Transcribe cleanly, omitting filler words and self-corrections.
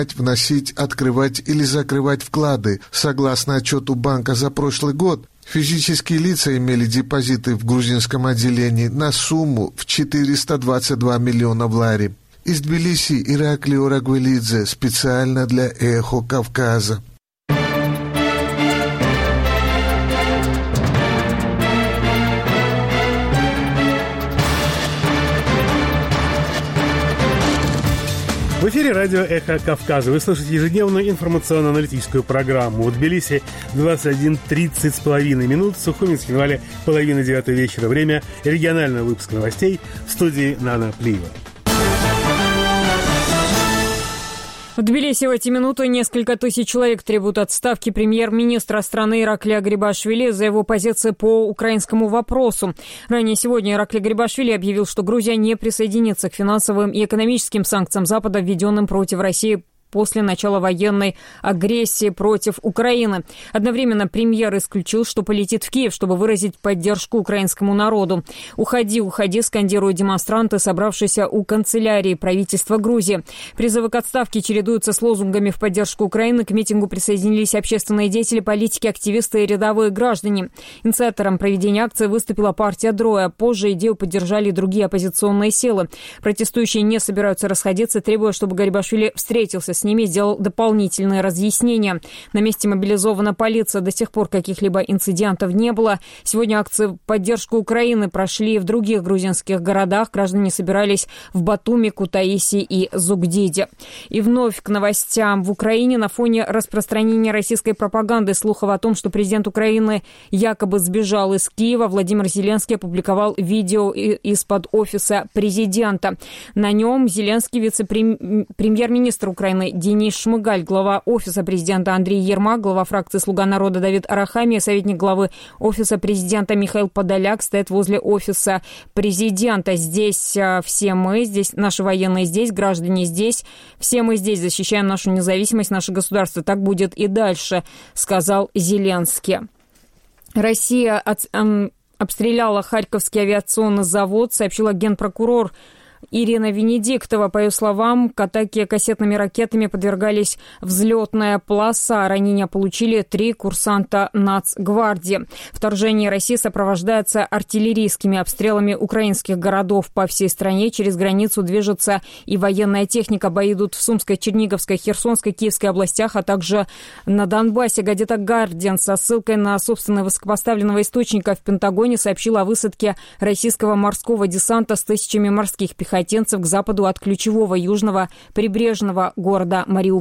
вносить, открывать или закрывать вклады. Согласно отчету банка за прошлый год, физические лица имели депозиты в грузинском отделении на сумму в 422 миллиона лари. Из Тбилиси Ираклий Орагвелидзе специально для «Эхо Кавказа». В эфире радио «Эхо Кавказа». Вы слышите ежедневную информационно-аналитическую программу. В Тбилиси 21:30 с половиной минут. В Сухуминске на 8:30 вечера. Время регионального выпуска новостей. В студии Нана Плиева. В Тбилиси в эти минуты несколько тысяч человек требуют отставки премьер-министра страны Ираклия Грибашвили за его позиции по украинскому вопросу. Ранее сегодня Ираклий Грибашвили объявил, что Грузия не присоединится к финансовым и экономическим санкциям Запада, введенным против России после начала военной агрессии против Украины. Одновременно премьер исключил, что полетит в Киев, чтобы выразить поддержку украинскому народу. «Уходи, уходи», скандируют демонстранты, собравшиеся у канцелярии правительства Грузии. Призывы к отставке чередуются с лозунгами в поддержку Украины. К митингу присоединились общественные деятели, политики, активисты и рядовые граждане. Инициатором проведения акции выступила партия Дроя. Позже идею поддержали и другие оппозиционные силы. Протестующие не собираются расходиться, требуя, чтобы Гарибашвили встретился с ними, сделал дополнительные разъяснения. На месте мобилизована полиция. До сих пор каких-либо инцидентов не было. Сегодня акции в поддержку Украины прошли в других грузинских городах. Граждане собирались в Батуми, Кутаиси и Зугдиде. И вновь к новостям. В Украине на фоне распространения российской пропаганды, слухов о том, что президент Украины якобы сбежал из Киева, Владимир Зеленский опубликовал видео из-под офиса президента. На нем Зеленский, вице-премьер-министр Украины Денис Шмыгаль, глава офиса президента Андрей Ермак, глава фракции «Слуга народа» Давид Арахамия, советник главы офиса президента Михаил Подоляк стоят возле офиса президента. Здесь все мы, здесь наши военные, здесь граждане, здесь все мы здесь защищаем нашу независимость, наше государство. Так будет и дальше, сказал Зеленский. Россия обстреляла Харьковский авиационный завод, сообщила генпрокурор Ирина Венедиктова. По ее словам, к атаке кассетными ракетами подвергались взлетная полоса. Ранения получили 3 курсанта Нацгвардии. Вторжение России сопровождается артиллерийскими обстрелами украинских городов по всей стране. Через границу движется и военная техника. Бои идут в Сумской, Черниговской, Херсонской, Киевской областях, а также на Донбассе. Газета «Гардиан» со ссылкой на собственного высокопоставленного источника в Пентагоне сообщила о высадке российского морского десанта с тысячами морских пехотинцев к западу от ключевого южного прибрежного города Мариуполя.